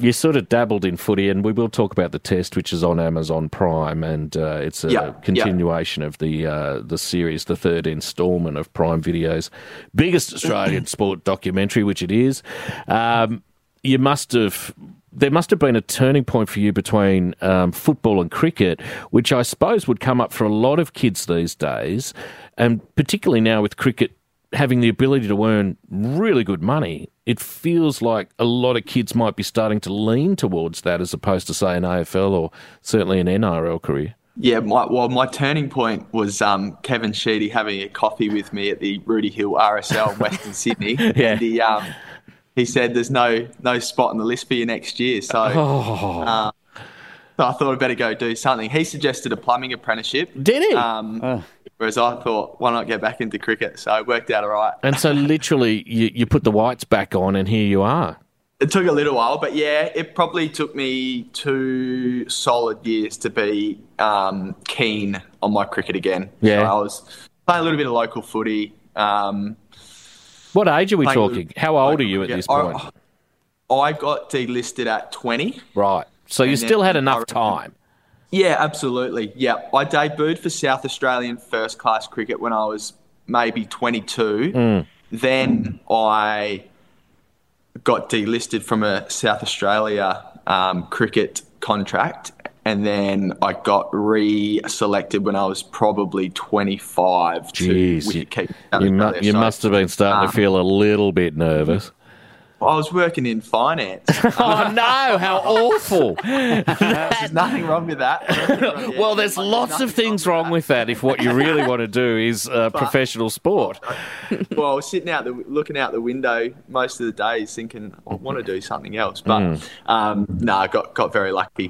You sort of dabbled in footy, and we will talk about the Test, which is on Amazon Prime, and it's a continuation of the series, the third instalment of Prime Video's biggest Australian sport documentary, which it is. There must have been a turning point for you between football and cricket, which I suppose would come up for a lot of kids these days, and particularly now with cricket having the ability to earn really good money. It feels like a lot of kids might be starting to lean towards that as opposed to, say, an AFL or certainly an NRL career. Yeah, my turning point was Kevin Sheedy having a coffee with me at the Rooty Hill RSL in Western Sydney. Yeah. And he said there's no spot on the list for you next year. So, so I thought I'd better go do something. He suggested a plumbing apprenticeship. Did he? Whereas I thought, why not get back into cricket? So it worked out all right. And so literally you put the whites back on and here you are. It took a little while, but yeah, it probably took me 2 solid years to be keen on my cricket again. Yeah. So I was playing a little bit of local footy. What age are we talking? How old are you at this point? I got delisted at 20. Right. So you still had enough time. Yeah, absolutely. Yeah. I debuted for South Australian first-class cricket when I was maybe 22. Then I got delisted from a South Australia cricket contract, and then I got re-selected when I was probably 25. Jeez, you must have been starting to feel a little bit nervous. I was working in finance. Oh, no, how awful. There's nothing wrong with that. Well, there's lots of things wrong with that if what you really want to do is professional sport. Well, I was sitting looking out the window most of the days thinking, I want to do something else. But, no, I got very lucky.